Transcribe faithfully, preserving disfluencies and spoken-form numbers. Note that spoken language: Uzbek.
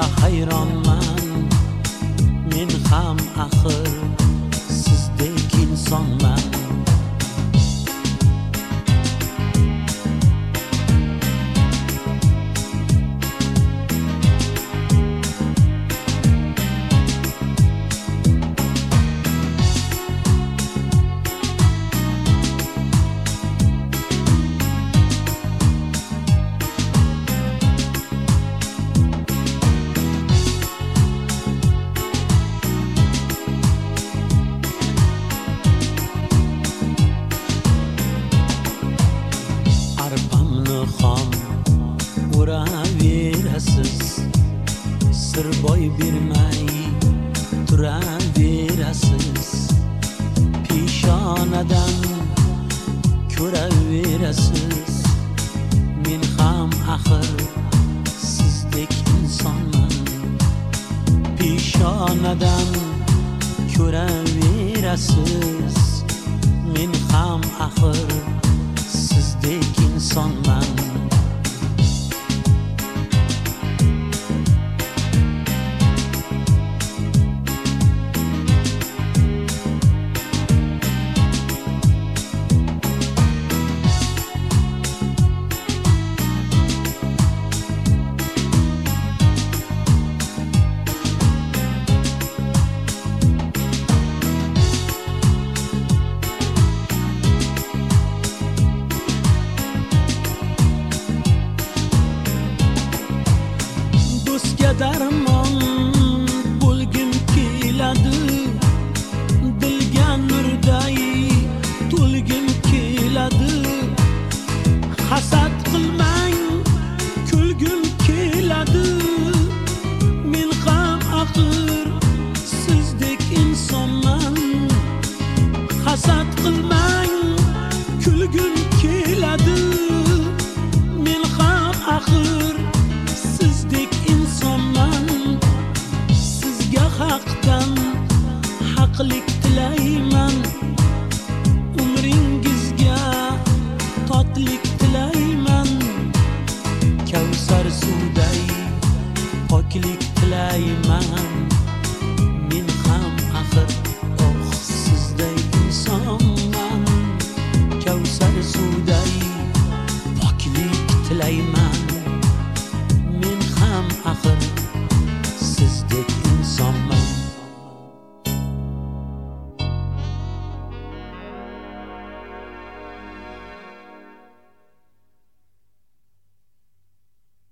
hayronman, men ham axir sizdek insonman. Uraverasiz, sir boy bermay turaverasiz, peshonadan ko'raverasiz. Men ham axir sizdek insonman, peshonadan ko'raverasiz. Men ham axir sizdek insonman. Darmon bo'lgim keladi, dilga nurday to'lgim keladi. Hasad qilmang, kulgim keladi. Men ham axir sizdek insonman. Hasad qilmang, kulgim keladi. Men ham axir sizdek insonman. Sizga haqdan haqlik tilayman, umringizga totlik tilayman. Kavsar suvday poklik tilayman. Men ham axir oh sizday insonman. Kavsar suvday poklik tilayman. Men ham axir sizdek insonman.